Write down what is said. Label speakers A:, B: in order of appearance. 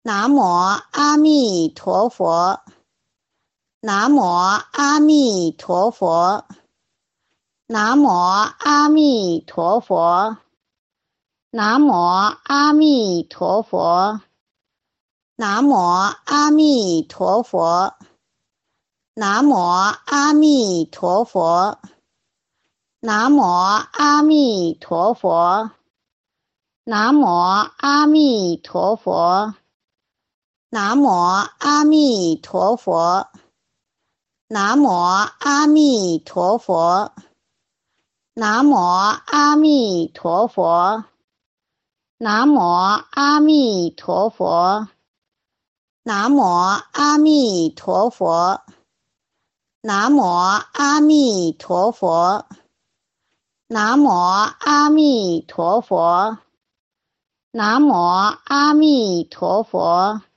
A: 南无阿弥陀佛，南无阿弥陀佛，南无阿弥陀佛，南无阿弥陀佛，南无阿弥陀佛，南无阿弥陀佛，南无阿弥陀佛，南无阿弥陀佛，南无阿弥陀佛，南无阿弥陀佛，南无阿弥陀佛，南无阿弥陀佛，南无阿弥陀佛，南无阿弥陀佛，南无阿弥陀佛，南无阿弥陀佛。